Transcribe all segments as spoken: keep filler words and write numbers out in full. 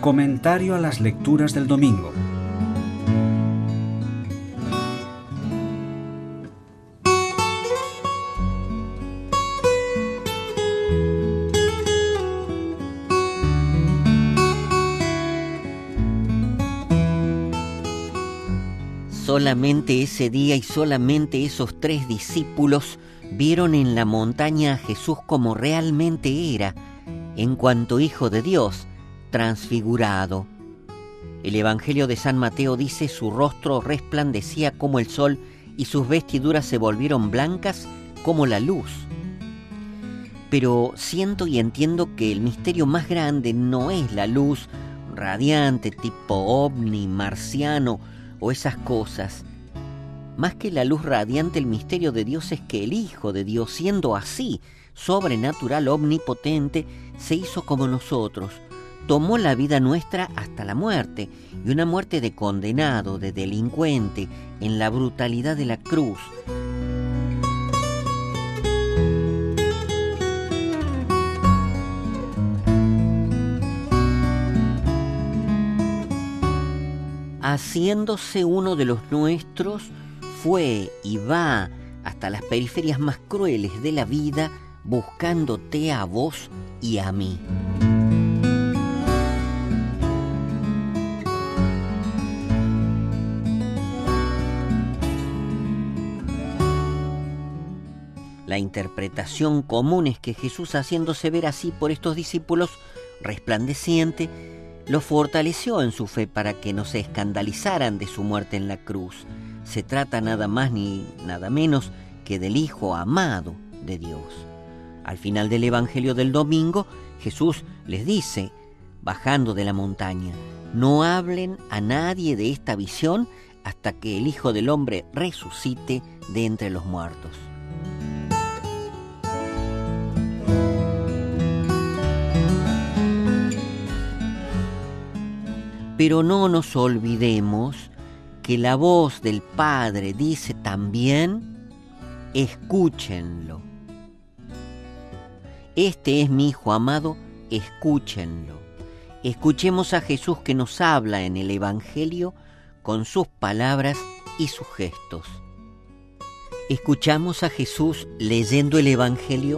Comentario a las lecturas del domingo. Solamente ese día y solamente esos tres discípulos vieron en la montaña a Jesús como realmente era, en cuanto Hijo de Dios, transfigurado. El Evangelio de San Mateo dice: su rostro resplandecía como el sol y sus vestiduras se volvieron blancas como la luz. Pero siento y entiendo que el misterio más grande no es la luz radiante tipo ovni, marciano o esas cosas. Más que la luz radiante, el misterio de Dios es que el Hijo de Dios, siendo así, sobrenatural, omnipotente, se hizo como nosotros, tomó la vida nuestra hasta la muerte, y una muerte de condenado, de delincuente, en la brutalidad de la cruz. Haciéndose uno de los nuestros, fue y va hasta las periferias más crueles de la vida, buscándote a vos y a mí. La interpretación común es que Jesús, haciéndose ver así por estos discípulos, resplandeciente, los fortaleció en su fe para que no se escandalizaran de su muerte en la cruz. Se trata nada más ni nada menos que del Hijo amado de Dios. Al final del Evangelio del domingo, Jesús les dice, bajando de la montaña: no hablen a nadie de esta visión hasta que el Hijo del Hombre resucite de entre los muertos. Pero no nos olvidemos que la voz del Padre dice también: escúchenlo. Este es mi Hijo amado, escúchenlo. Escuchemos a Jesús que nos habla en el Evangelio con sus palabras y sus gestos. ¿Escuchamos a Jesús leyendo el Evangelio?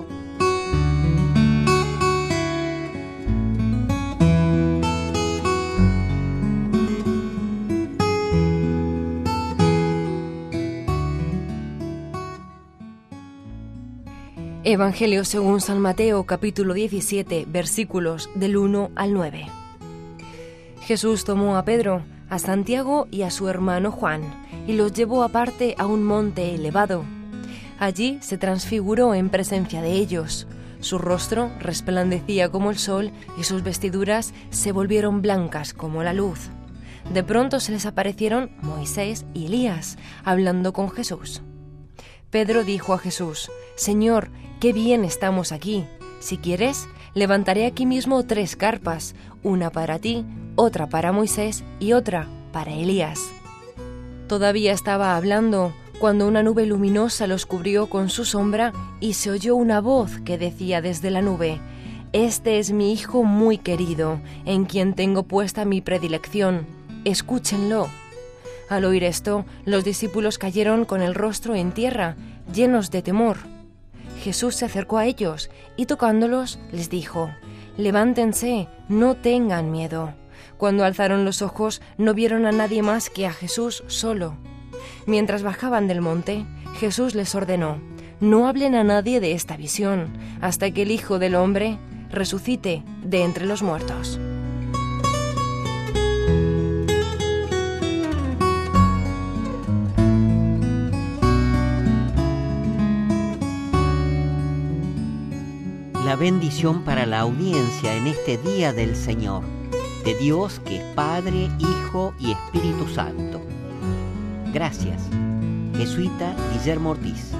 Evangelio según San Mateo, capítulo diecisiete, versículos del uno al nueve. Jesús tomó a Pedro, a Santiago y a su hermano Juan, y los llevó aparte a un monte elevado. Allí se transfiguró en presencia de ellos. Su rostro resplandecía como el sol y sus vestiduras se volvieron blancas como la luz. De pronto se les aparecieron Moisés y Elías, hablando con Jesús. Pedro dijo a Jesús: Señor, qué bien estamos aquí. Si quieres, levantaré aquí mismo tres carpas, una para ti, otra para Moisés y otra para Elías. Todavía estaba hablando cuando una nube luminosa los cubrió con su sombra y se oyó una voz que decía desde la nube: Este es mi Hijo muy querido, en quien tengo puesta mi predilección. Escúchenlo. Al oír esto, los discípulos cayeron con el rostro en tierra, llenos de temor. Jesús se acercó a ellos y tocándolos les dijo: Levántense, no tengan miedo. Cuando alzaron los ojos no vieron a nadie más que a Jesús solo. Mientras bajaban del monte, Jesús les ordenó: No hablen a nadie de esta visión, hasta que el Hijo del Hombre resucite de entre los muertos. La bendición para la audiencia en este día del Señor, de Dios que es Padre, Hijo y Espíritu Santo. Gracias. Jesuita Guillermo Ortiz.